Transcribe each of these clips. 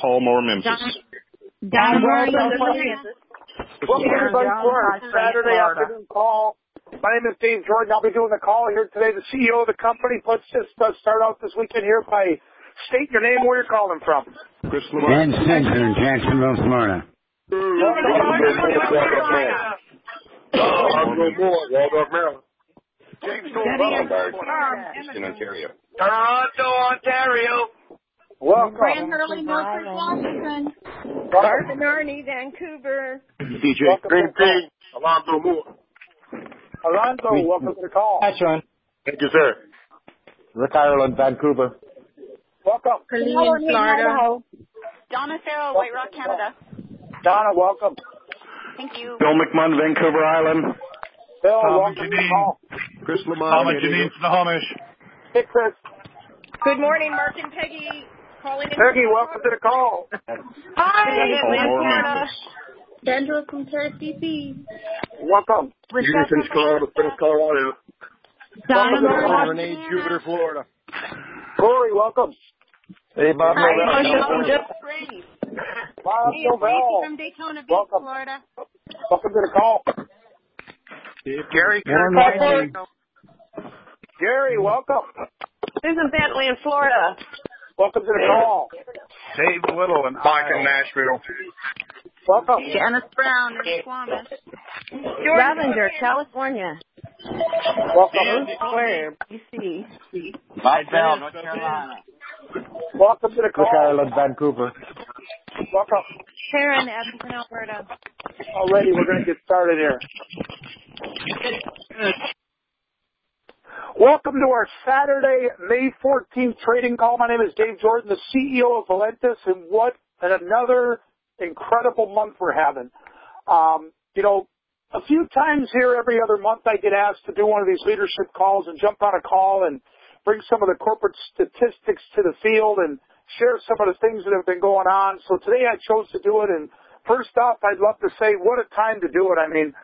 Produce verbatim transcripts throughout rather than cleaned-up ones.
Palmore, Memphis. Don Murray, Welcome everybody to our Saturday afternoon call. My name is Dave Jordan. I'll be doing the call here today. The C E O of the company. Let's just uh, start out this weekend here by stating your name, where you're calling from. Chris Lamar. Dan Simpson in Jacksonville, Florida. Alonzo Moore, Waldorf, Maryland. James Houston, Ontario. Toronto, Ontario. Welcome. Fran Hurley, Norfolk, Washington. Marvin Arney, Vancouver. D J Green P. Alonzo Moore. Alonzo, welcome to the call. Hi, Sean. Thank you, sir. Rick Ireland, Vancouver. Welcome. Colleen, Florida. Donna Farrell, White Rock, Canada. Donna, welcome. Thank you. Bill McMahon, Vancouver Island. Bill, Tom welcome to the call. Chris Lamar. Mama Janine Snohomish. Hey, Chris. Good morning, Mark and Peggy. Calling in. Peggy, welcome to the call. Hi, Palmore, Sandra from Terrace, D C. Welcome. Union's Colorado, Springs, Colorado. Donna Murray, Renee, Jupiter, Florida. Corey, welcome. Hey, Bob. Hi, Great. Miles Tracy Novell. from Daytona Beach, Welcome. Florida. Welcome to the call. Gary, Morning. Gary, welcome. Susan Bentley in Florida. Welcome to the call. Dave Little and Mike in Nashville. Welcome. Janice Brown in Squamish. Ravender, California. Welcome. Square, B C. Bell, North Carolina. Welcome to the Rick call. Ireland, Vancouver. Welcome. Sharon, Edmonton, Alberta. Already, we're going to get started here. Welcome to our Saturday, May fourteenth trading call. My name is Dave Jordan, the C E O of Valentis, and what another incredible month we're having. Um, you know, a few times here every other month I get asked to do one of these leadership calls and jump on a call and bring some of the corporate statistics to the field and share some of the things that have been going on. So today I chose to do it. And first off, I'd love to say what a time to do it. I mean,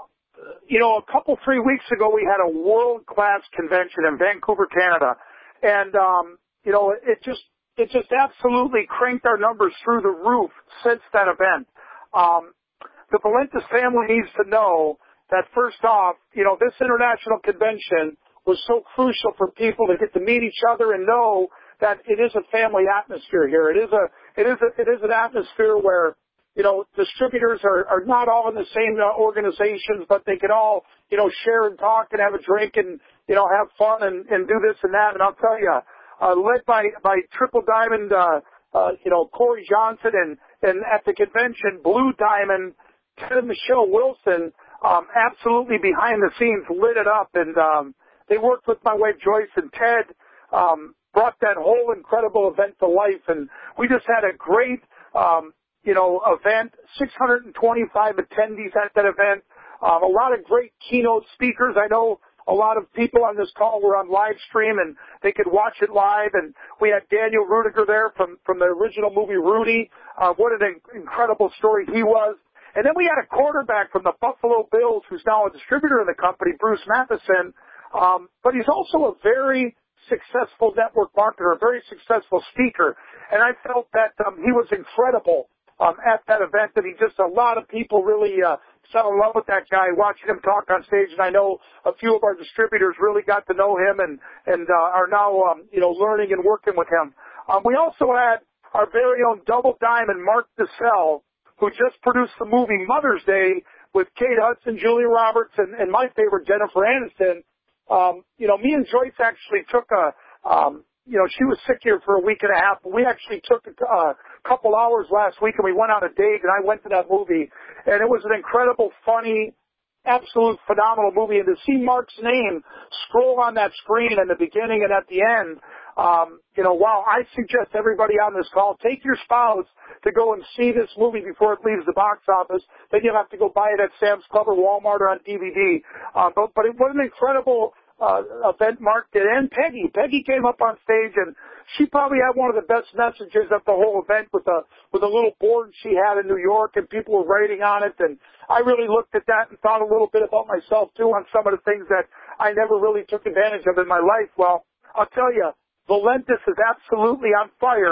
you know, a couple, three weeks ago, we had a world-class convention in Vancouver, Canada. And, um, you know, it just, it just absolutely cranked our numbers through the roof since that event. Um, the Valentis family needs to know that first off, you know, this international convention was so crucial for people to get to meet each other and know that it is a family atmosphere here. It is a, it is a, it is an atmosphere where, you know, distributors are, are not all in the same uh, organizations, but they can all, you know, share and talk and have a drink and, you know, have fun and, and do this and that. And I'll tell you, uh, led by, by Triple Diamond, uh, uh, you know, Corey Johnson and, and at the convention, Blue Diamond, Ted and Michelle Wilson, um, absolutely behind the scenes lit it up. And, um, they worked with my wife Joyce and Ted, um, brought that whole incredible event to life. And we just had a great, um, you know, event, six hundred twenty-five attendees at that event, um, a lot of great keynote speakers. I know a lot of people on this call were on live stream and they could watch it live. And we had Daniel Rudiger there from, from the original movie Rudy. Uh, what an incredible story he was. And then we had a quarterback from the Buffalo Bills who's now a distributor in the company, Bruce Matheson. Um, but he's also a very successful network marketer, a very successful speaker. And I felt that um, he was incredible um, at that event, and he just, a lot of people really uh, fell in love with that guy, watching him talk on stage. And I know a few of our distributors really got to know him and, and uh, are now, um, you know, learning and working with him. Um, we also had our very own Double Diamond, Mark DeSalle, who just produced the movie Mother's Day with Kate Hudson, Julia Roberts, and, and my favorite, Jennifer Aniston. Um, you know, me and Joyce actually took a, um, you know, she was sick here for a week and a half, but we actually took a, a couple hours last week and we went on a date and I went to that movie and it was an incredible, funny, absolute phenomenal movie. And to see Mark's name scroll on that screen in the beginning and at the end, um, you know, wow, I suggest everybody on this call, take your spouse to go and see this movie before it leaves the box office. Then you'll have to go buy it at Sam's Club or Walmart or on D V D. Uh, but, but it was an incredible uh, event Mark did. And Peggy. Peggy came up on stage and she probably had one of the best messages of the whole event with a, with a little board she had in New York and people were writing on it. And I really looked at that and thought a little bit about myself too on some of the things that I never really took advantage of in my life. Well, I'll tell you, Valentis is absolutely on fire,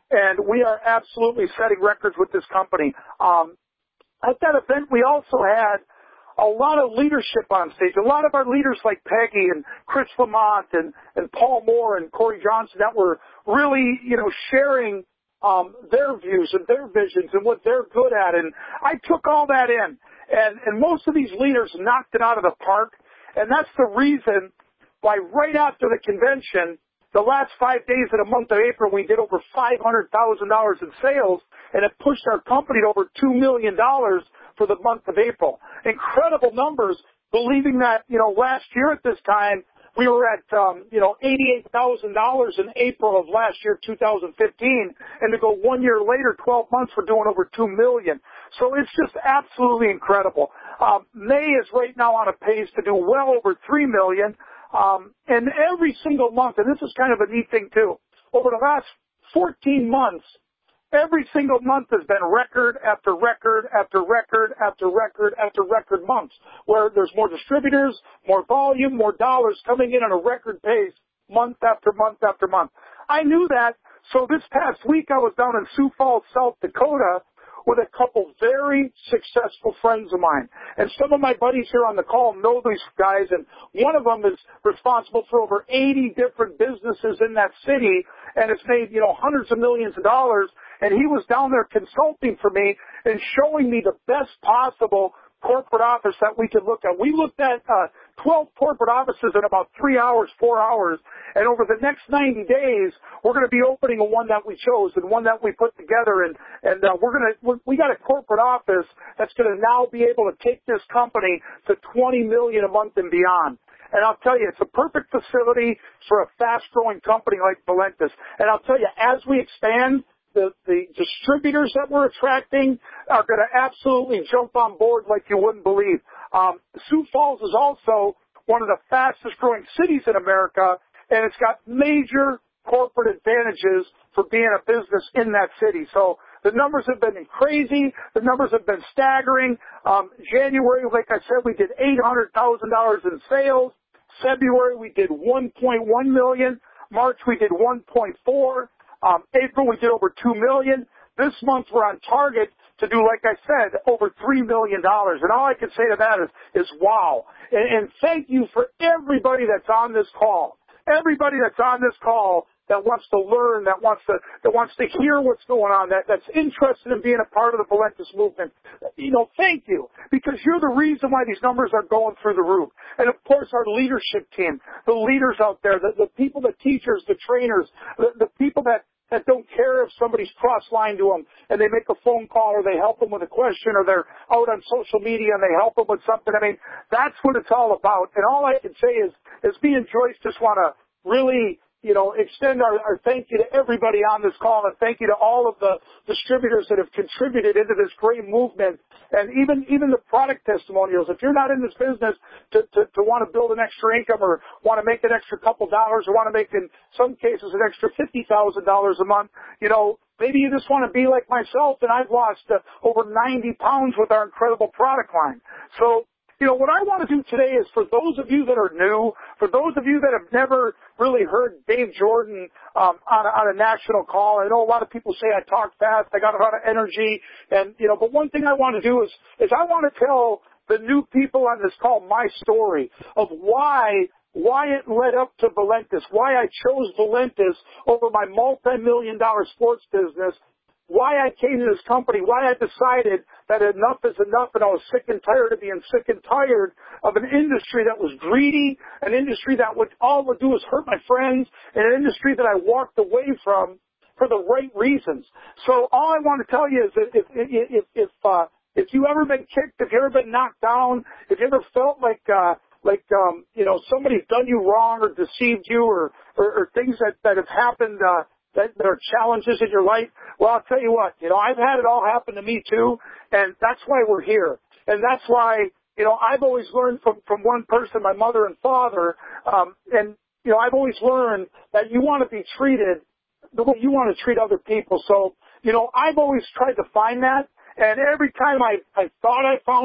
and we are absolutely setting records with this company. Um, at that event, we also had a lot of leadership on stage. A lot of our leaders like Peggy and Chris Lamont and, and Paul Moore and Corey Johnson that were really, you know, sharing um, their views and their visions and what they're good at. And I took all that in. And, and most of these leaders knocked it out of the park. And that's the reason why right after the convention, the last five days of the month of April, we did over five hundred thousand dollars in sales, and it pushed our company to over two million dollars for the month of April. Incredible numbers, believing that, you know, last year at this time, we were at, um, you know, eighty-eight thousand dollars in April of last year, two thousand fifteen, and to go one year later, twelve months, we're doing over two million dollars. So it's just absolutely incredible. Um, May is right now on a pace to do well over three million dollars. Um, and every single month, and this is kind of a neat thing too, over the last fourteen months, every single month has been record after record after record after record after record months, where there's more distributors, more volume, more dollars coming in on a record pace month after month after month. I knew that, so this past week I was down in Sioux Falls, South Dakota, with a couple very successful friends of mine. And some of my buddies here on the call know these guys, and one of them is responsible for over eighty different businesses in that city, and it's made, you know, hundreds of millions of dollars. And he was down there consulting for me and showing me the best possible corporate office that we could look at. We looked at uh, twelve corporate offices in about three hours, four hours, and over the next ninety days, we're going to be opening one that we chose and one that we put together, and and uh, we're going to we got a corporate office that's going to now be able to take this company to twenty million a month and beyond. And I'll tell you, it's a perfect facility for a fast-growing company like Valentis. And I'll tell you, as we expand, The, the distributors that we're attracting are going to absolutely jump on board like you wouldn't believe. Um, Sioux Falls is also one of the fastest growing cities in America, and it's got major corporate advantages for being a business in that city. So the numbers have been crazy. The numbers have been staggering. Um, January, like I said, we did eight hundred thousand dollars in sales. February, we did one point one million dollars. March, we did one point four. Um, April, we did over two million dollars. This month, we're on target to do, like I said, over three million dollars. And all I can say to that is, is wow. And, and thank you for everybody that's on this call. Everybody that's on this call that wants to learn, that wants to, that wants to hear what's going on, that, that's interested in being a part of the Valentis movement. You know, thank you, because you're the reason why these numbers are going through the roof. And of course, our leadership team, the leaders out there, the, the people, the teachers, the trainers, the, the people that, that don't care if somebody's cross-lined to them and they make a phone call or they help them with a question or they're out on social media and they help them with something. I mean, that's what it's all about. And all I can say is, is me and Joyce just want to really, you know, extend our, our thank you to everybody on this call, and thank you to all of the distributors that have contributed into this great movement, and even even the product testimonials. If you're not in this business to, to, to want to build an extra income or want to make an extra couple dollars or want to make, in some cases, an extra fifty thousand dollars a month, you know, maybe you just want to be like myself, and I've lost uh, over ninety pounds with our incredible product line. So, you know, what I want to do today is for those of you that are new, for those of you that have never really heard Dave Jordan um, on, a, on a national call. I know a lot of people say I talk fast, I got a lot of energy, and, you know, but one thing I want to do is, is I want to tell the new people on this call my story of why why it led up to Valentis, why I chose Valentis over my multi-million dollar sports business, why I came to this company, why I decided that enough is enough, and I was sick and tired of being sick and tired of an industry that was greedy, an industry that would all it would do is hurt my friends, and an industry that I walked away from for the right reasons. So all I want to tell you is that if if if uh, if you ever been kicked, if you ever been knocked down, if you ever felt like uh, like um, you know somebody's done you wrong or deceived you, or or, or things that that have happened. Uh, That there are challenges in your life. Well, I'll tell you what, you know, I've had it all happen to me too, and that's why we're here. And that's why, you know, I've always learned from, from one person, my mother and father, um, and, you know, I've always learned that you want to be treated the way you want to treat other people. So, you know, I've always tried to find that, and every time I, I thought I found it,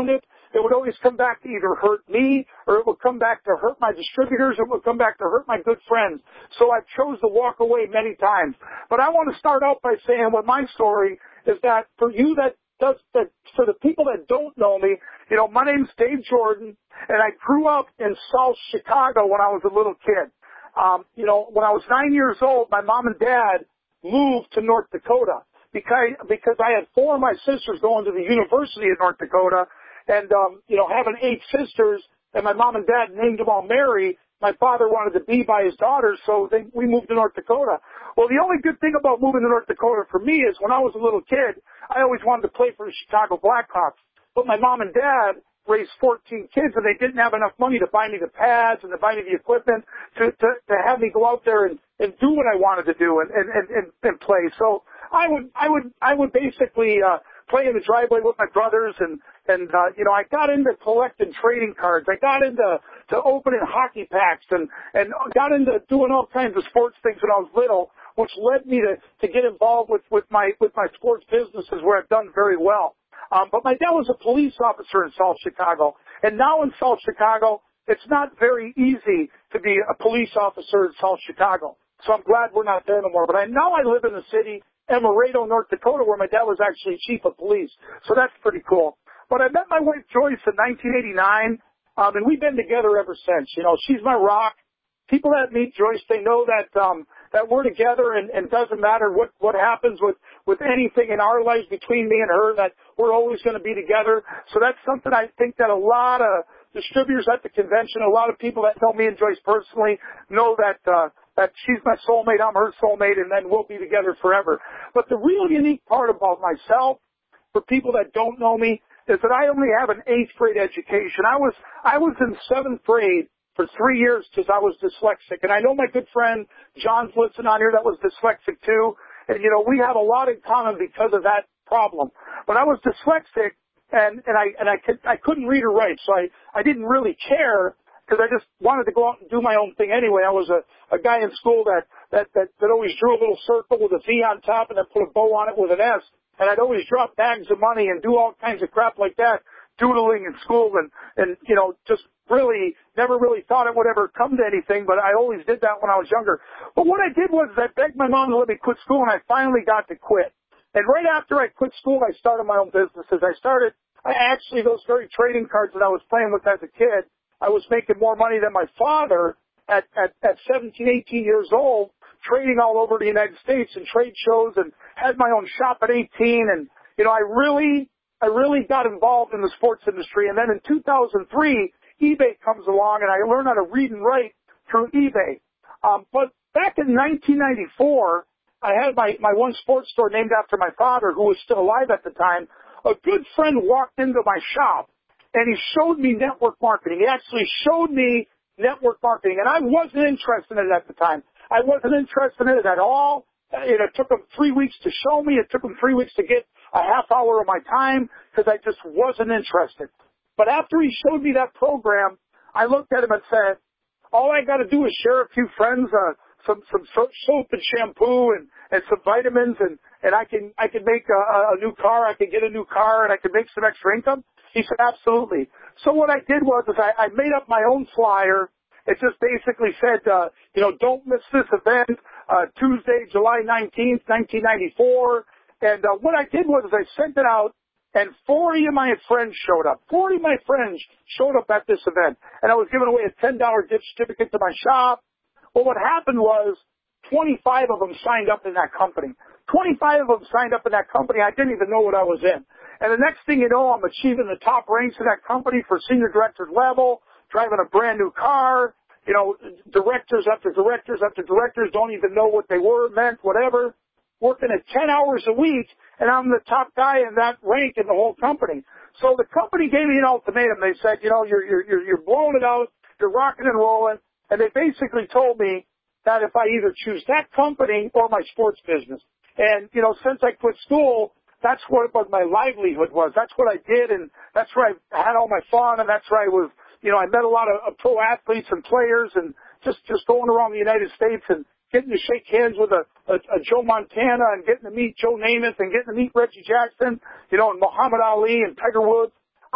it would always come back to either hurt me or it would come back to hurt my distributors or it would come back to hurt my good friends. So I chose to walk away many times. But I want to start out by saying what my story is that for you that does, that for the people that don't know me, you know, my name's Dave Jordan and I grew up in South Chicago when I was a little kid. Um, you know, when I was nine years old, my mom and dad moved to North Dakota because, because I had four of my sisters going to the University of North Dakota and, um, you know, having eight sisters and my mom and dad named them all Mary. My father wanted to be by his daughters, so they, we moved to North Dakota. Well, the only good thing about moving to North Dakota for me is when I was a little kid, I always wanted to play for the Chicago Blackhawks. But my mom and dad raised fourteen kids, and they didn't have enough money to buy me the pads and to buy me the equipment to, to, to have me go out there and, and do what I wanted to do and, and, and, and play. So I would, I would, I would basically, uh, play in the driveway with my brothers and, and, uh, you know, I got into collecting trading cards. I got into, to opening hockey packs and, and got into doing all kinds of sports things when I was little, which led me to, to get involved with, with my, with my sports businesses where I've done very well. Um, but my dad was a police officer in South Chicago. And now in South Chicago, it's not very easy to be a police officer in South Chicago. So I'm glad we're not there no more. But I, now I live in the city, Emerado, North Dakota, where my dad was actually chief of police. So that's pretty cool. But I met my wife Joyce in nineteen eighty-nine, um, and we've been together ever since. You know, she's my rock. People that meet Joyce, they know that um, that we're together, and, and doesn't matter what, what happens with, with anything in our lives between me and her, that we're always going to be together. So that's something I think that a lot of distributors at the convention, a lot of people that know me and Joyce personally, know that uh, that she's my soulmate, I'm her soulmate, and then we'll be together forever. But the real unique part about myself, for people that don't know me, is that I only have an eighth grade education. I was I was in seventh grade for three years because I was dyslexic. And I know my good friend John's listening on here that was dyslexic too. And, you know, we have a lot in common because of that problem. But I was dyslexic, and, and I and I, could, I couldn't read or write, so I, I didn't really care because I just wanted to go out and do my own thing anyway. I was a, a guy in school that, that, that, that always drew a little circle with a V on top and then put a bow on it with an S. And I'd always drop bags of money and do all kinds of crap like that, doodling in school, and, and, you know, just really never really thought it would ever come to anything, but I always did that when I was younger. But what I did was I begged my mom to let me quit school, and I finally got to quit. And right after I quit school, I started my own businesses. I started, I actually, those very trading cards that I was playing with as a kid, I was making more money than my father at, at, at seventeen, eighteen years old, trading all over the United States and trade shows, and had my own shop at eighteen. And, you know, I really, I really got involved in the sports industry. And then in two thousand three, eBay comes along, and I learned how to read and write through eBay. Um, but back in nineteen ninety-four, I had my, my one sports store named after my father, who was still alive at the time. A good friend walked into my shop, and he showed me network marketing. He actually showed me network marketing, and I wasn't interested in it at the time. I wasn't interested in it at all. It took him three weeks to show me. It took him three weeks to get a half hour of my time because I just wasn't interested. But after he showed me that program, I looked at him and said, all I got to do is share a few friends, uh, some some soap and shampoo and, and some vitamins, and, and I can I can make a, a new car. I can get a new car, and I can make some extra income. He said, absolutely. So what I did was is I, I made up my own flyer. It just basically said, uh, you know, don't miss this event, uh, Tuesday, July nineteenth, nineteen ninety-four. And uh, what I did was is I sent it out, and forty of my friends showed up. forty of my friends showed up at this event, and I was giving away a ten dollar gift certificate to my shop. Well, what happened was twenty-five of them signed up in that company. twenty-five of them signed up in that company. I didn't even know what I was in. And the next thing you know, I'm achieving the top ranks in that company for senior director level, driving a brand new car. You know, directors after directors after directors don't even know what they were, meant, whatever. Working at ten hours a week, and I'm the top guy in that rank in the whole company. So the company gave me an ultimatum. They said, you know, you're, you're, you're blowing it out, you're rocking and rolling. And they basically told me that if I either choose that company or my sports business. And, you know, since I quit school, that's what my livelihood was. That's what I did, and that's where I had all my fun, and that's where I was, you know, I met a lot of, of pro athletes and players, and just, just going around the United States and getting to shake hands with a, a, a Joe Montana, and getting to meet Joe Namath, and getting to meet Reggie Jackson, you know, and Muhammad Ali and Tiger Woods. I,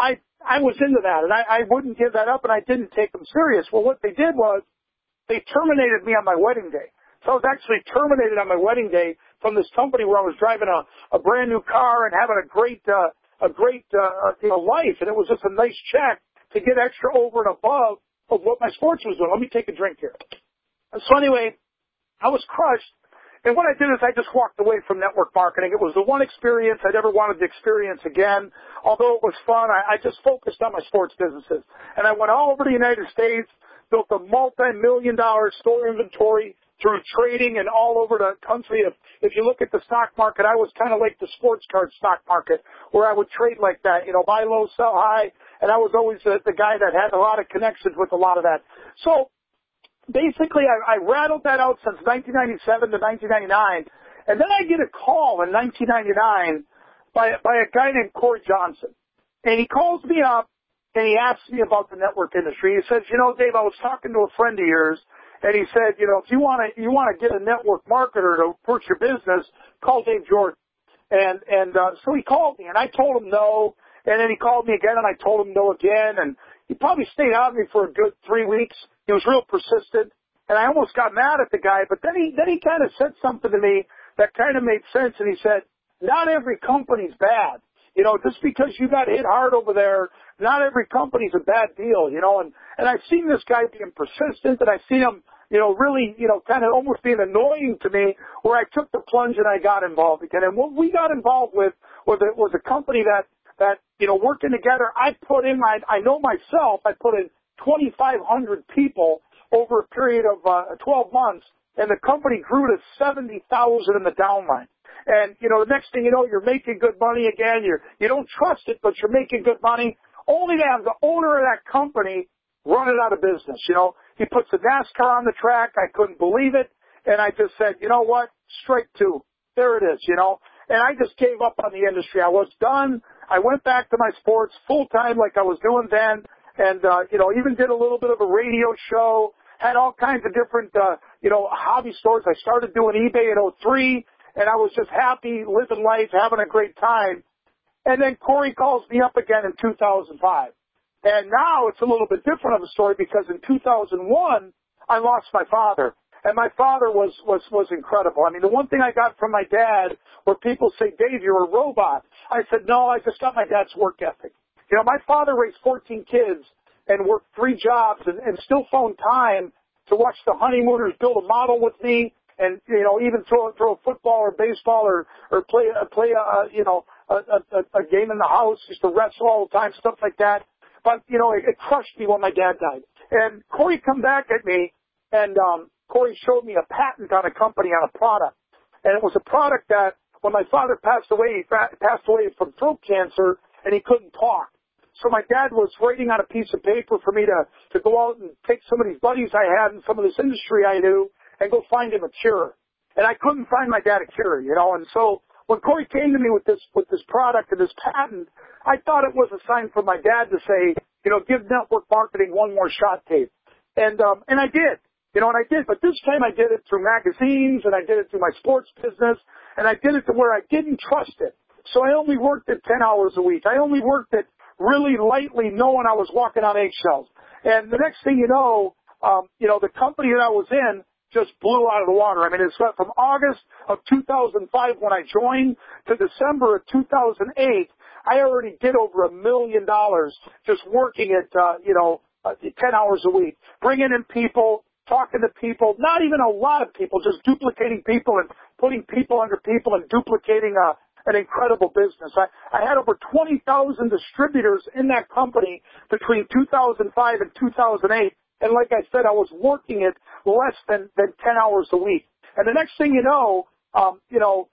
I was into that, and I, I wouldn't give that up, and I didn't take them serious. Well, what they did was they terminated me on my wedding day. So I was actually terminated on my wedding day from this company where I was driving a, a brand new car and having a great, uh, a great, uh, you know, life. And it was just a nice check to get extra over and above of what my sports was doing. Let me take a drink here. And so anyway, I was crushed. And what I did is I just walked away from network marketing. It was the one experience I'd ever wanted to experience again. Although it was fun, I, I just focused on my sports businesses. And I went all over the United States, built a multi-million dollar store inventory through trading and all over the country. If, if you look at the stock market, I was kind of like the sports card stock market where I would trade like that, you know, buy low, sell high. And I was always the, the guy that had a lot of connections with a lot of that. So basically, I, I rattled that out since nineteen ninety-seven to nineteen ninety-nine. And then I get a call in nineteen ninety-nine by, by a guy named Corey Johnson. And he calls me up and he asks me about the network industry. He says, you know, Dave, I was talking to a friend of yours. And he said, you know, if you want to, you want to get a network marketer to push your business, call Dave Jordan. And, and, uh, so he called me and I told him no. And then he called me again and I told him no again. And he probably stayed on me for a good three weeks. He was real persistent. And I almost got mad at the guy. But then he, then he kind of said something to me that kind of made sense. And he said, not every company's bad. You know, just because you got hit hard over there, not every company's a bad deal, you know. And, and I've seen this guy being persistent and I've seen him, you know, really, you know, kind of almost being annoying to me where I took the plunge and I got involved again. And what we got involved with was a, was a company that, that, you know, working together, I put in my, I know myself, I put in twenty-five hundred people over a period of uh, twelve months, and the company grew to seventy thousand in the downline. And, you know, the next thing you know, you're making good money again. You're, you don't trust it, but you're making good money, only to have the owner of that company run it out of business, you know. He puts a NASCAR on the track. I couldn't believe it. And I just said, you know what? Strike two. There it is, you know. And I just gave up on the industry. I was done. I went back to my sports full time like I was doing then. And, uh, you know, even did a little bit of a radio show, had all kinds of different, uh, you know, hobby stores. I started doing eBay in oh three, and I was just happy, living life, having a great time. And then Corey calls me up again in two thousand five. And now it's a little bit different of a story because in two thousand one, I lost my father. And my father was, was, was incredible. I mean, the one thing I got from my dad where people say, Dave, you're a robot. I said, no, I just got my dad's work ethic. You know, my father raised fourteen kids and worked three jobs and, and still found time to watch the honeymooners build a model with me and, you know, even throw, throw a football or baseball or, or play, uh, play, a, you know, a, a, a game in the house, used to wrestle all the time, stuff like that. But, you know, it, it crushed me when my dad died. And Corey come back at me, and um, Corey showed me a patent on a company, on a product. And it was a product that when my father passed away, he fa- passed away from throat cancer, and he couldn't talk. So my dad was writing on a piece of paper for me to, to go out and take some of these buddies I had and some of this industry I knew and go find him a cure. And I couldn't find my dad a cure, you know. And so when Corey came to me with this with this product and this patent, I thought it was a sign from my dad to say, you know, give network marketing one more shot, Dave. And um, and I did, you know, and I did. But this time I did it through magazines and I did it through my sports business, and I did it to where I didn't trust it. So I only worked it ten hours a week. I only worked it really lightly, knowing I was walking on eggshells. And the next thing you know, um, you know, the company that I was in just blew out of the water. I mean, it's from August of two thousand five when I joined to December of two thousand eight, I already did over a million dollars just working at, uh, you know, uh, ten hours a week, bringing in people, talking to people, not even a lot of people, just duplicating people and putting people under people and duplicating a, an incredible business. I, I had over twenty thousand distributors in that company between two thousand five and two thousand eight. And like I said, I was working it less than, than ten hours a week. And the next thing you know, um, you know,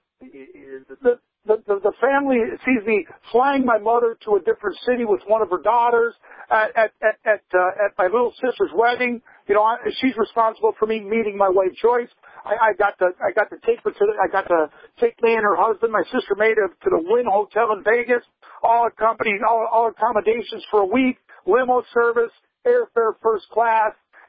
the, the, the, the family sees me flying my mother to a different city with one of her daughters at, at, at, at, uh, at my little sister's wedding. You know, I, she's responsible for me meeting my wife Joyce. I, I got to, I got to take her to, the, I got to take me and her husband, my sister made it to the Wynn Hotel in Vegas, all accompanied, all, all accommodations for a week, limo service, airfare first class,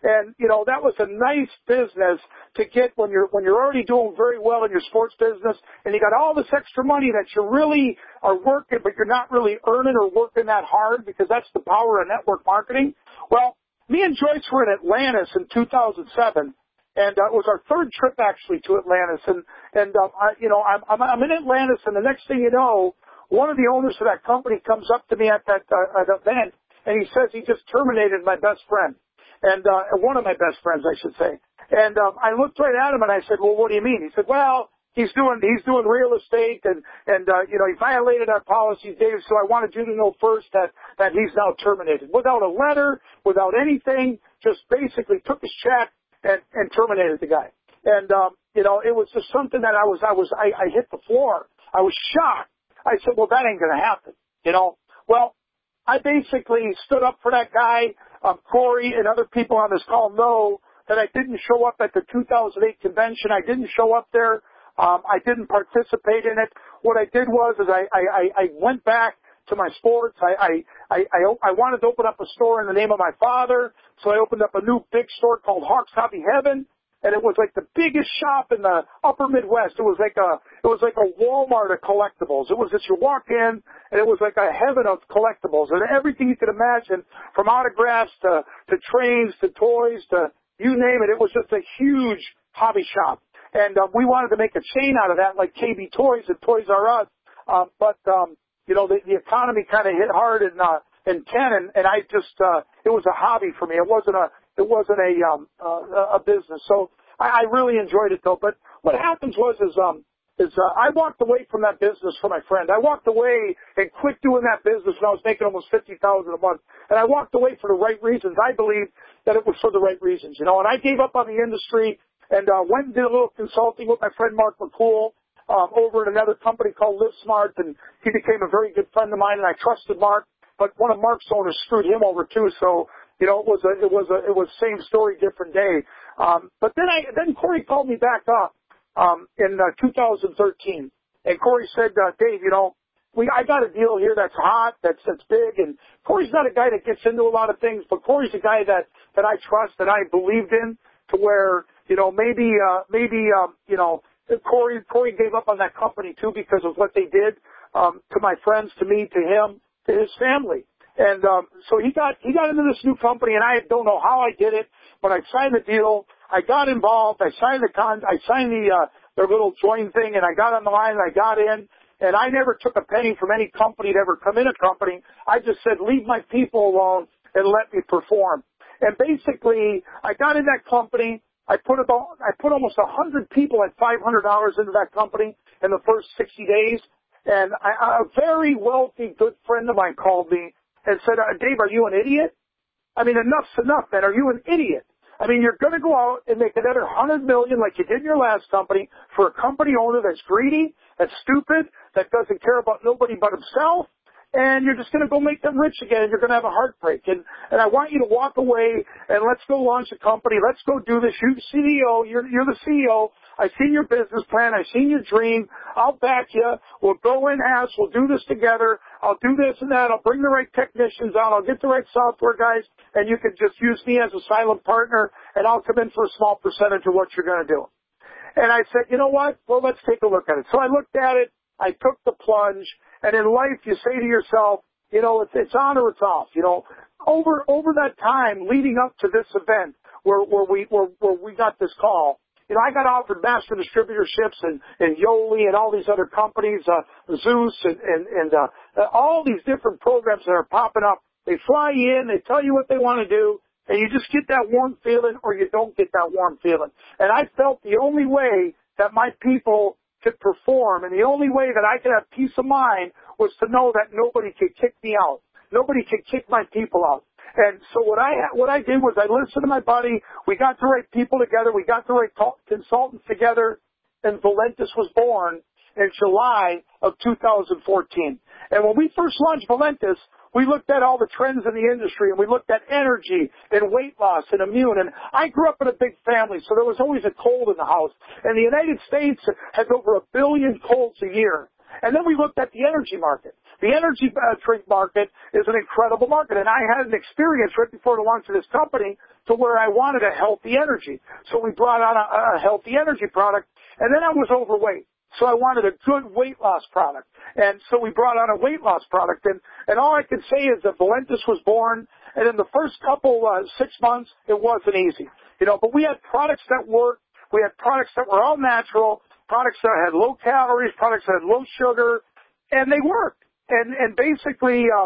And, you know, that was a nice business to get when you're, when you're already doing very well in your sports business and you got all this extra money that you really are working, but you're not really earning or working that hard because that's the power of network marketing. Well, me and Joyce were in Atlantis in two thousand seven. And uh, it was our third trip actually to Atlantis, and and uh, I, you know I'm, I'm I'm in Atlantis, and the next thing you know, one of the owners of that company comes up to me at that uh, at event, and he says he just terminated my best friend, and uh, one of my best friends, I should say. And um, I looked right at him and I said, well, what do you mean? He said, well, he's doing he's doing real estate, and and uh, you know he violated our policies, Dave. So I wanted you to know first that that he's now terminated without a letter, without anything, just basically took his check. And, and terminated the guy. And, um, you know, it was just something that I was, I was, I, I hit the floor. I was shocked. I said, well, that ain't going to happen, you know. Well, I basically stood up for that guy. Um, Corey and other people on this call know that I didn't show up at the two thousand eight convention. I didn't show up there. Um, I didn't participate in it. What I did was is I, I, I went back to my sports. I, I, I, I wanted to open up a store in the name of my father, so I opened up a new big store called Hawks Hobby Heaven, and it was like the biggest shop in the upper Midwest. It was like a, it was like a Walmart of collectibles. It was just you walk in, and it was like a heaven of collectibles, and everything you could imagine, from autographs to, to trains to toys to you name it. It was just a huge hobby shop, and um, we wanted to make a chain out of that, like K B Toys and Toys R Us, um, but um, you know, the, the economy kind of hit hard in, uh, in ten, and, and I just, uh, it was a hobby for me. It wasn't a, it wasn't a, um, uh, a business. So I, I really enjoyed it though. But what happens was, is, um, is, uh, I walked away from that business for my friend. I walked away and quit doing that business when I was making almost fifty thousand a month. And I walked away for the right reasons. I believe that it was for the right reasons, you know, and I gave up on the industry and, uh, went and did a little consulting with my friend Mark McCool. Um, over at another company called Live Smart, and he became a very good friend of mine, and I trusted Mark. But one of Mark's owners screwed him over too, so you know it was a it was a it was same story, different day. Um, but then I then Corey called me back up um, in uh, two thousand thirteen, and Corey said, uh, Dave, you know, we I got a deal here that's hot, that's that's big, and Corey's not a guy that gets into a lot of things, but Corey's a guy that that I trust, that I believed in, to where you know maybe uh, maybe um, you know. Corey, Corey gave up on that company too because of what they did um, to my friends, to me, to him, to his family, and um, so he got he got into this new company, and I don't know how I did it, but I signed the deal, I got involved, I signed the con, I signed the uh, their little join thing, and I got on the line, and I got in, and I never took a penny from any company to ever come in a company. I just said, leave my people alone and let me perform, and basically I got in that company. I put about, I put almost a hundred people at five hundred dollars into that company in the first sixty days. And I, a very wealthy, good friend of mine called me and said, uh, Dave, are you an idiot? I mean, enough's enough, man. Are you an idiot? I mean, you're going to go out and make another hundred million like you did in your last company for a company owner that's greedy, that's stupid, that doesn't care about nobody but himself. And you're just going to go make them rich again, and you're going to have a heartbreak. And, and I want you to walk away, and let's go launch a company. Let's go do this. You're the C E O. You're, you're the C E O. I've seen your business plan. I've seen your dream. I'll back you. We'll go in-house. We'll do this together. I'll do this and that. I'll bring the right technicians out. I'll get the right software guys, and you can just use me as a silent partner, and I'll come in for a small percentage of what you're going to do. And I said, you know what? Well, let's take a look at it. So I looked at it. I took the plunge, and in life you say to yourself, you know, it's, it's on or it's off. You know, over over that time leading up to this event where, where we where, where we got this call, you know, I got offered master distributorships and, and Yoli and all these other companies, uh, Zeus and and, and uh, all these different programs that are popping up. They fly you in, they tell you what they want to do, and you just get that warm feeling, or you don't get that warm feeling. And I felt the only way that my people could perform, and the only way that I could have peace of mind was to know that nobody could kick me out. Nobody could kick my people out. And so what I what I did was I listened to my buddy. We got the right people together. We got the right consultants together, and Valentis was born in July of two thousand fourteen. And when we first launched Valentis, we looked at all the trends in the industry, and we looked at energy and weight loss and immune. And I grew up in a big family, so there was always a cold in the house. And the United States has over a billion colds a year. And then we looked at the energy market. The energy uh, drink market is an incredible market, and I had an experience right before the launch of this company to where I wanted a healthy energy. So we brought out a, a healthy energy product, and then I was overweight. So I wanted a good weight loss product. And so we brought out a weight loss product. And, and all I can say is that Valentis was born, and in the first couple, uh, six months, it wasn't easy. You know, but we had products that worked. We had products that were all natural, products that had low calories, products that had low sugar, and they worked. And, and basically, um,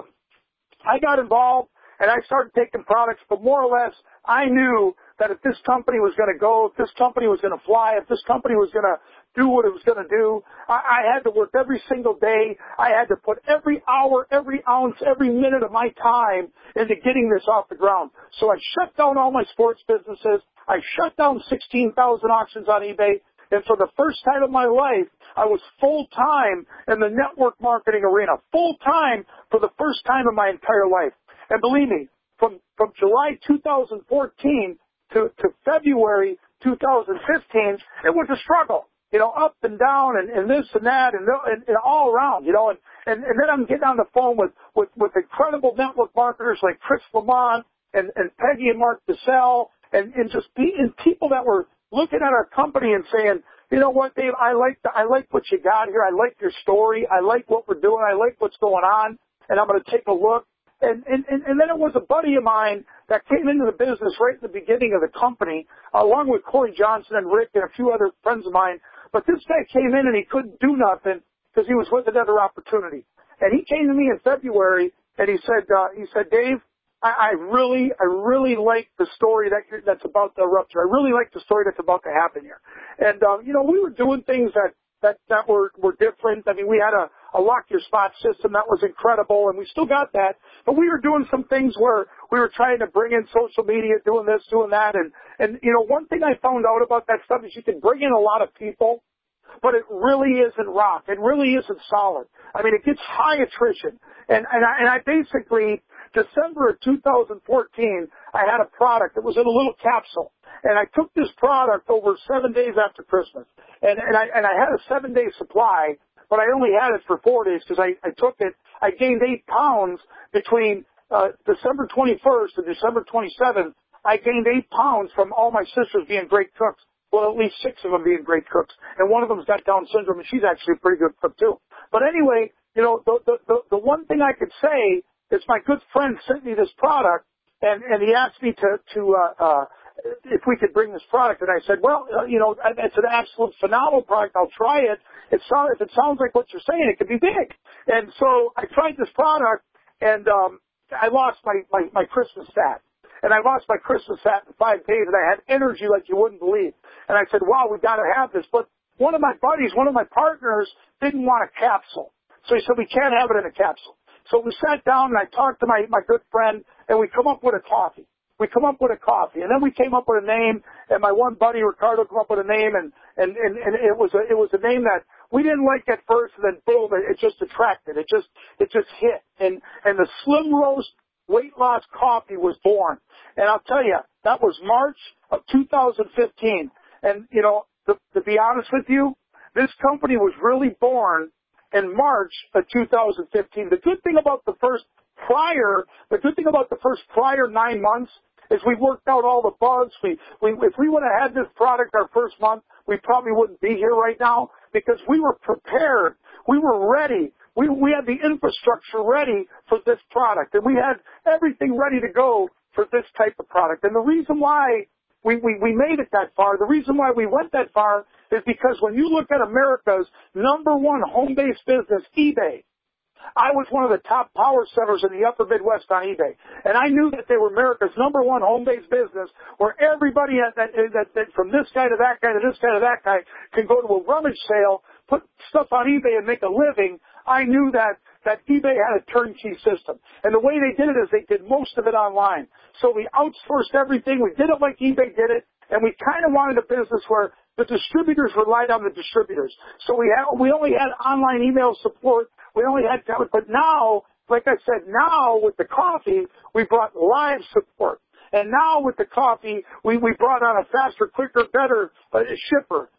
I got involved, and I started taking products, but more or less, I knew that if this company was going to go, if this company was going to fly, if this company was going to do what it was going to do, I, I had to work every single day. I had to put every hour, every ounce, every minute of my time into getting this off the ground. So I shut down all my sports businesses. I shut down sixteen thousand auctions on eBay. And for the first time in my life, I was full-time in the network marketing arena, full-time for the first time in my entire life. And believe me, from, from July two thousand fourteen to, to February two thousand fifteen, it was a struggle, you know, up and down and, and this and that and, and, and all around, you know. And, and, and then I'm getting on the phone with, with, with incredible network marketers like Chris Lamont and, and Peggy and Mark DeSalle and, and just be, and people that were looking at our company and saying, you know what, Dave, I like the, I like what you got here. I like your story. I like what we're doing. I like what's going on. And I'm going to take a look. And, and, and then it was a buddy of mine that came into the business right at the beginning of the company, along with Corey Johnson and Rick and a few other friends of mine. But this guy came in and he couldn't do nothing because he was with another opportunity. And he came to me in February and he said, uh, he said, Dave, I, I really, I really like the story that you're, that's about to erupt here. I really like the story that's about to happen here. And, uh, you know, we were doing things that, that, that were, were different. I mean, we had a, a lock your spot system that was incredible, and we still got that. But we were doing some things where we were trying to bring in social media, doing this, doing that. And, and, you know, one thing I found out about that stuff is you can bring in a lot of people, but it really isn't rock. It really isn't solid. I mean, it gets high attrition. And, and I, and I basically, December of two thousand fourteen, I had a product that was in a little capsule. And I took this product over seven days after Christmas. And, and I, and I had a seven day supply, but I only had it for four days because I, I took it. I gained eight pounds between, uh, December twenty-first and December twenty-seventh. I gained eight pounds from all my sisters being great cooks. Well, at least six of them being great cooks. And one of them's got Down syndrome, and she's actually a pretty good cook too. But anyway, you know, the, the, the, the one thing I could say is my good friend sent me this product, and, and he asked me to, to, uh, uh, if we could bring this product. And I said, well, uh, you know, it's an absolute phenomenal product. I'll try it. It sounds, if it sounds like what you're saying, it could be big. And so I tried this product, and, um, I lost my, my, my Christmas fat. And I lost my Christmas fat in five days, and I had energy like you wouldn't believe. And I said, wow, we've got to have this. But one of my buddies, one of my partners, didn't want a capsule. So he said, we can't have it in a capsule. So we sat down, and I talked to my, my good friend, and we come up with a coffee. We come up with a coffee. And then we came up with a name, and my one buddy, Ricardo, came up with a name, and, and, and, and it was a, it was a name that we didn't like at first, and then boom, it, it just attracted. It just, it just hit. And, and the Slim Roast Weight Loss Coffee was born. And I'll tell you, that was March of two thousand fifteen. And, you know, to, to be honest with you, this company was really born in March of two thousand fifteen. The good thing about the first prior, the good thing about the first prior nine months is we worked out all the bugs. We, we, if we would have had this product our first month, we probably wouldn't be here right now because we were prepared. We were ready. We, we had the infrastructure ready for this product, and we had everything ready to go for this type of product. And the reason why we, we, we made it that far, the reason why we went that far is because when you look at America's number one home-based business, eBay, I was one of the top power sellers in the upper Midwest on eBay. And I knew that they were America's number one home-based business where everybody at that, that, that from this guy to that guy to this guy to that guy can go to a rummage sale, put stuff on eBay and make a living. I knew that, that eBay had a turnkey system. And the way they did it is they did most of it online. So we outsourced everything. We did it like eBay did it. And we kind of wanted a business where the distributors relied on the distributors. So we had, we only had online email support. We only had, but now, like I said, now with the coffee, we brought live support. And now with the coffee, we, we brought on a faster, quicker, better uh, shipper.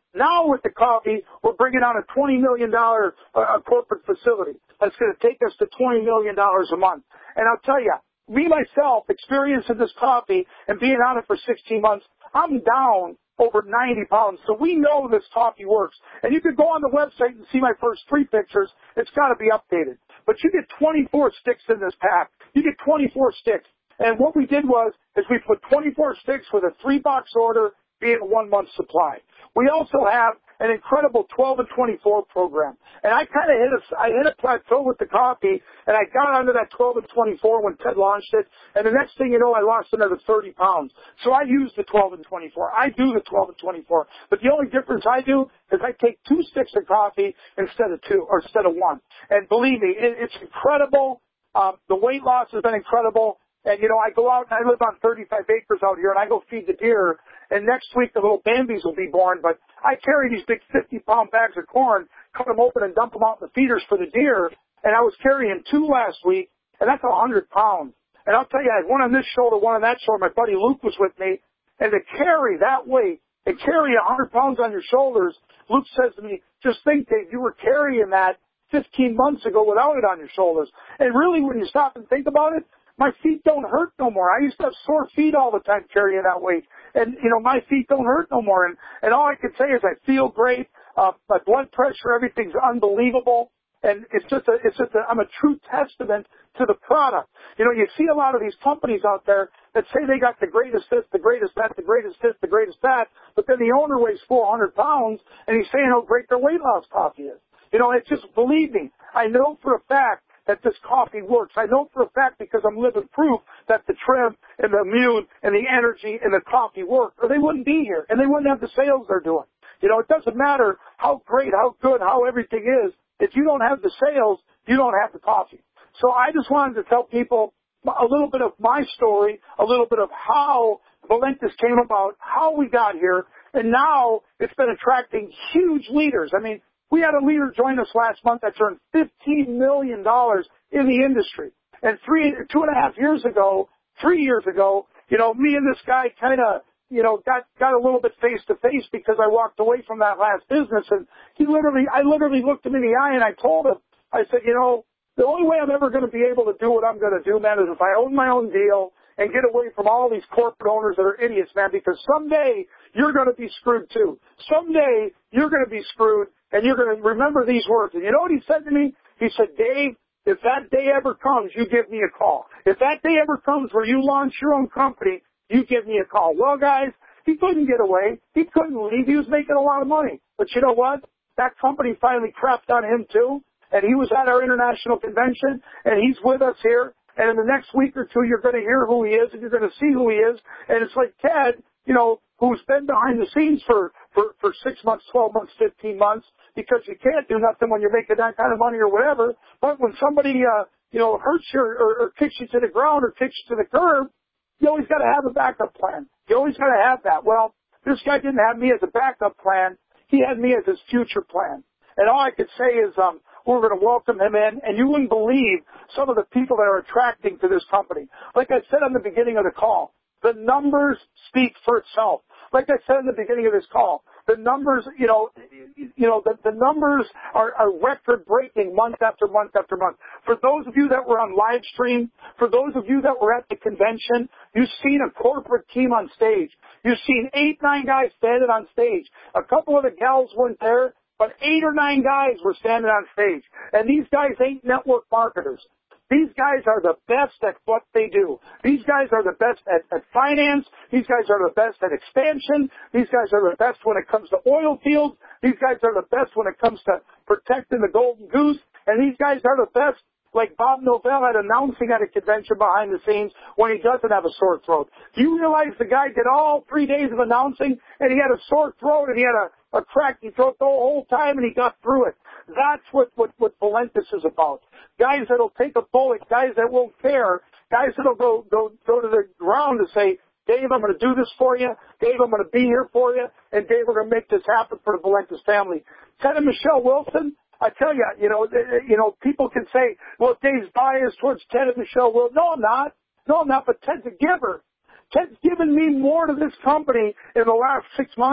Now with the coffee, we're bringing on a twenty million dollars uh, corporate facility. That's going to take us to twenty million dollars a month. And I'll tell you, me myself, experiencing this coffee and being on it for sixteen months, I'm down over ninety pounds. So we know this coffee works. And you can go on the website and see my first three pictures. It's got to be updated. But you get twenty-four sticks in this pack. You get twenty-four sticks. And what we did was, is we put twenty-four sticks with a three-box order being a one-month supply. We also have an incredible twelve and twenty-four program. And I kind of hit a, I hit a plateau with the coffee, and I got onto that twelve and twenty-four when Ted launched it. And the next thing you know, I lost another thirty pounds. So I use the twelve and twenty-four. I do the twelve and twenty-four. But the only difference I do is I take two sticks of coffee instead of two, or instead of one. And believe me, it, it's incredible. Um, the weight loss has been incredible. And, you know, I go out and I live on thirty-five acres out here, and I go feed the deer. And next week the little Bambis will be born. But I carry these big fifty-pound bags of corn, cut them open and dump them out in the feeders for the deer. And I was carrying two last week, and that's one hundred pounds. And I'll tell you, I had one on this shoulder, one on that shoulder. My buddy Luke was with me. And to carry that weight and carry one hundred pounds on your shoulders, Luke says to me, just think, Dave, you were carrying that fifteen months ago without it on your shoulders. And really, when you stop and think about it, my feet don't hurt no more. I used to have sore feet all the time carrying that weight. And, you know, my feet don't hurt no more. And, and all I can say is I feel great. Uh, my blood pressure, everything's unbelievable. And it's just a, it's just a, I'm a true testament to the product. You know, you see a lot of these companies out there that say they got the greatest this, the greatest that, the greatest this, the greatest that, but then the owner weighs four hundred pounds and he's saying how great their weight loss coffee is. You know, it's just, believe me, I know for a fact that this coffee works. I know for a fact because I'm living proof that the trim and the immune and the energy and the coffee work, or they wouldn't be here, and they wouldn't have the sales they're doing. You know, it doesn't matter how great, how good, how everything is. If you don't have the sales, you don't have the coffee. So I just wanted to tell people a little bit of my story, a little bit of how Valentis came about, how we got here, and now it's been attracting huge leaders. I mean, we had a leader join us last month that earned fifteen million dollars in the industry. And three, two and a half years ago, three years ago, you know, me and this guy kind of, you know, got, got a little bit face to face because I walked away from that last business. And he literally, I literally looked him in the eye and I told him, I said, you know, the only way I'm ever going to be able to do what I'm going to do, man, is if I own my own deal and get away from all these corporate owners that are idiots, man, because someday you're going to be screwed too. Someday you're going to be screwed. And you're going to remember these words. And you know what he said to me? He said, Dave, if that day ever comes, you give me a call. If that day ever comes where you launch your own company, you give me a call. Well, guys, he couldn't get away. He couldn't leave. He was making a lot of money. But you know what? That company finally crapped on him too. And he was at our international convention, and he's with us here. And in the next week or two, you're going to hear who he is, and you're going to see who he is. And it's like Ted, you know, who's been behind the scenes for, for, for six months, twelve months, fifteen months, because you can't do nothing when you're making that kind of money or whatever. But when somebody, uh, you know, hurts you or, or kicks you to the ground or kicks you to the curb, you always got to have a backup plan. You always got to have that. Well, this guy didn't have me as a backup plan. He had me as his future plan. And all I could say is, um, we're going to welcome him in, and you wouldn't believe some of the people that are attracting to this company. Like I said on the beginning of the call, the numbers speak for itself. Like I said in the beginning of this call, the numbers, you know, you know, the, the numbers are, are record-breaking month after month after month. For those of you that were on live stream, for those of you that were at the convention, you've seen a corporate team on stage. You've seen eight, nine guys standing on stage. A couple of the gals weren't there, but eight or nine guys were standing on stage. And these guys ain't network marketers. These guys are the best at what they do. These guys are the best at, at finance. These guys are the best at expansion. These guys are the best when it comes to oil fields. These guys are the best when it comes to protecting the golden goose. And these guys are the best, like Bob Novell at announcing at a convention behind the scenes when he doesn't have a sore throat. Do you realize the guy did all three days of announcing and he had a sore throat and he had a, a cracky throat the whole time and he got through it? That's what, what, what Valentis is about. Guys that'll take a bullet, guys that won't care, guys that'll go, go, go to the ground and say, Dave, I'm going to do this for you. Dave, I'm going to be here for you. And Dave, we're going to make this happen for the Valentis family. Ted and Michelle Wilson, I tell you, you know, you know, people can say, well, Dave's biased towards Ted and Michelle Wilson. No, I'm not. No, I'm not, but Ted's a giver. Ted's given me more to this company in the last six months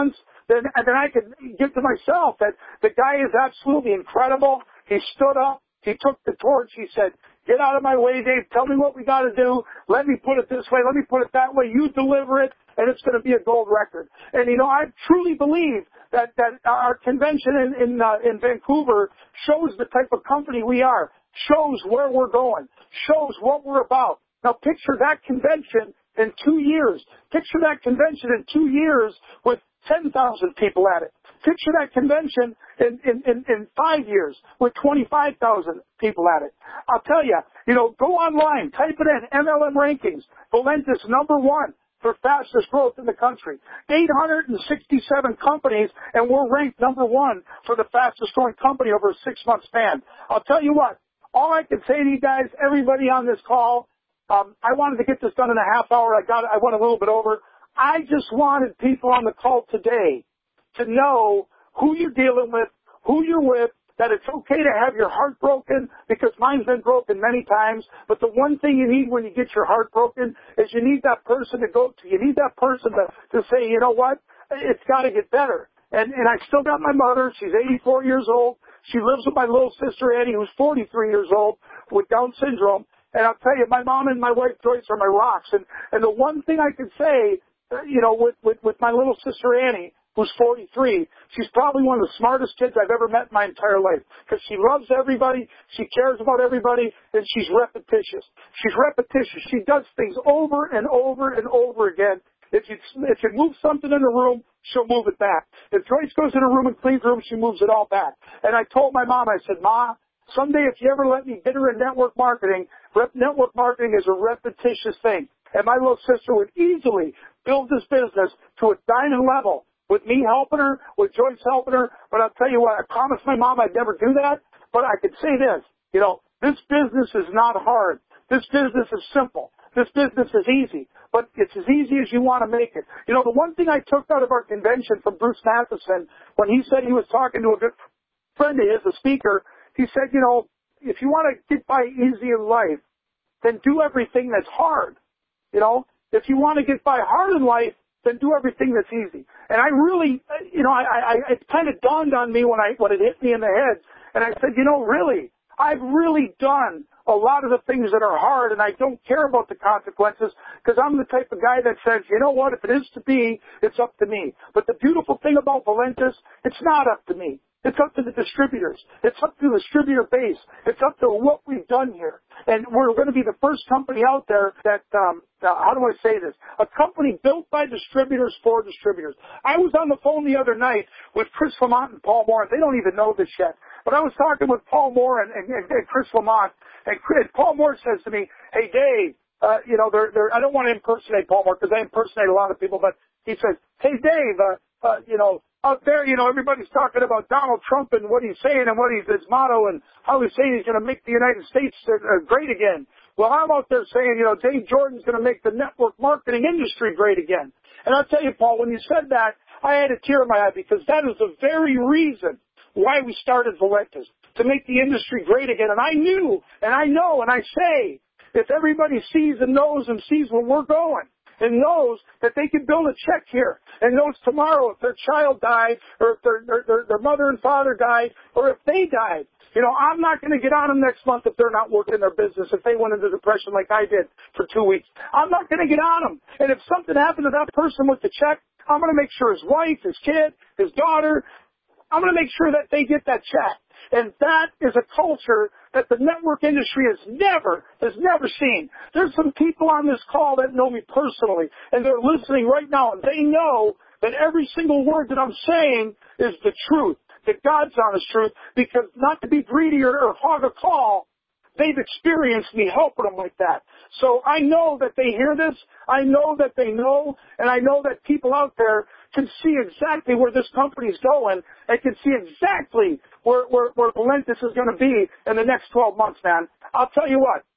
then, then I can give to myself that the guy is absolutely incredible. He stood up. He took the torch. He said, get out of my way, Dave. Tell me what we got to do. Let me put it this way. Let me put it that way. You deliver it, and it's going to be a gold record. And, you know, I truly believe that, that our convention in, in, uh, in Vancouver shows the type of company we are, shows where we're going, shows what we're about. Now, picture that convention in two years. Picture that convention in two years with ten thousand people at it. Picture that convention in, in, in, in five years with twenty-five thousand people at it. I'll tell you, you know, go online, type it in, M L M rankings, Valentis number one for fastest growth in the country. eight hundred sixty-seven companies, and we're ranked number one for the fastest growing company over a six-month span. I'll tell you what, all I can say to you guys, everybody on this call, um, I wanted to get this done in a half hour. I got it. I went a little bit over. I just wanted people on the call today to know who you're dealing with, who you're with, that it's okay to have your heart broken, because mine's been broken many times. But the one thing you need when you get your heart broken is you need that person to go to. You need that person to, to say, you know what, it's got to get better. And, and I still got my mother. She's eighty-four years old. She lives with my little sister, Annie, who's forty-three years old with Down syndrome. And I'll tell you, my mom and my wife, Joyce, are my rocks. And, and the one thing I can say, you know, with, with, with my little sister, Annie, who's forty-three, she's probably one of the smartest kids I've ever met in my entire life, because she loves everybody, she cares about everybody, and she's repetitious. She's repetitious. She does things over and over and over again. If you, if you move something in the room, she'll move it back. If Joyce goes in a room and cleans the room, she moves it all back. And I told my mom, I said, Ma, someday if you ever let me get her in network marketing, rep, network marketing is a repetitious thing. And my little sister would easily build this business to a diamond level with me helping her, with Joyce helping her. But I'll tell you what, I promised my mom I'd never do that. But I could say this, you know, this business is not hard. This business is simple. This business is easy. But it's as easy as you want to make it. You know, the one thing I took out of our convention from Bruce Matheson, when he said he was talking to a good friend of his, a speaker, he said, you know, if you want to get by easy in life, then do everything that's hard. You know, if you want to get by hard in life, then do everything that's easy. And I really, you know, I, I, it kind of dawned on me when I, when it hit me in the head. And I said, you know, really, I've really done a lot of the things that are hard, and I don't care about the consequences, because I'm the type of guy that says, you know what, if it is to be, it's up to me. But the beautiful thing about Valentis, it's not up to me. It's up to the distributors. It's up to the distributor base. It's up to what we've done here. And we're going to be the first company out there that, um, uh, how do I say this? A company built by distributors for distributors. I was on the phone the other night with Chris Lamont and Paul Moore. They don't even know this yet. But I was talking with Paul Moore and, and, and Chris Lamont. And Chris, Paul Moore says to me, hey, Dave, uh, you know, they're, they're, I don't want to impersonate Paul Moore because I impersonate a lot of people. But he says, hey, Dave, uh, uh, you know, out there, you know, everybody's talking about Donald Trump and what he's saying and what he's, his motto and how he's saying he's going to make the United States uh, great again. Well, I'm out there saying, you know, Dave Jordan's going to make the network marketing industry great again. And I'll tell you, Paul, when you said that, I had a tear in my eye, because that is the very reason why we started Valentis, to make the industry great again. And I knew, and I know, and I say, if everybody sees and knows and sees where we're going, and knows that they can build a check here, and knows tomorrow if their child died, or if their, their, their, their mother and father died, or if they died. You know, I'm not going to get on them next month if they're not working their business, if they went into depression like I did for two weeks. I'm not going to get on them. And if something happened to that person with the check, I'm going to make sure his wife, his kid, his daughter, I'm going to make sure that they get that check. And that is a culture that the network industry has never, has never seen. There's some people on this call that know me personally, and they're listening right now, and they know that every single word that I'm saying is the truth, that God's honest truth, because not to be greedy or, or hog a call, they've experienced me helping them like that. So I know that they hear this, I know that they know, and I know that people out there can see exactly where this company's going and can see exactly where, where, where Valentis is going to be in the next twelve months, man. I'll tell you what,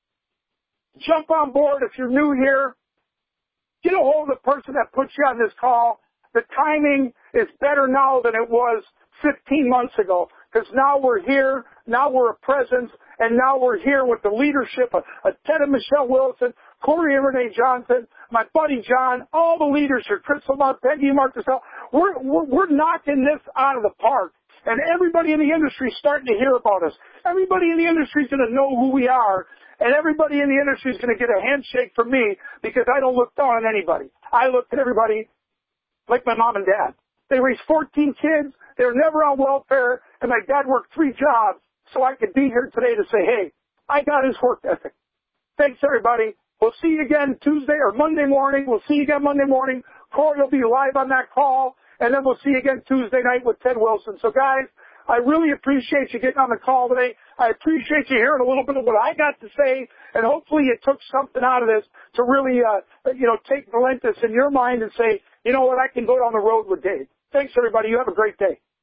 jump on board if you're new here. Get a hold of the person that puts you on this call. The timing is better now than it was fifteen months ago, because now we're here, now we're a presence, and now we're here with the leadership of, of Ted and Michelle Wilson, Corey and Renee Johnson, my buddy John, all the leaders here, Chris Lamont, Peggy, Mark Cassell. we're, we're, we're knocking this out of the park. And everybody in the industry is starting to hear about us. Everybody in the industry is going to know who we are. And everybody in the industry is going to get a handshake from me because I don't look down on anybody. I look at everybody like my mom and dad. They raised fourteen kids. They were never on welfare. And my dad worked three jobs so I could be here today to say, hey, I got his work ethic. Thanks, everybody. We'll see you again Tuesday or Monday morning. We'll see you again Monday morning. Corey will be live on that call. And then we'll see you again Tuesday night with Ted Wilson. So, guys, I really appreciate you getting on the call today. I appreciate you hearing a little bit of what I got to say. And hopefully you took something out of this to really, uh, you know, take Valentis in your mind and say, you know what, I can go down the road with Dave. Thanks, everybody. You have a great day.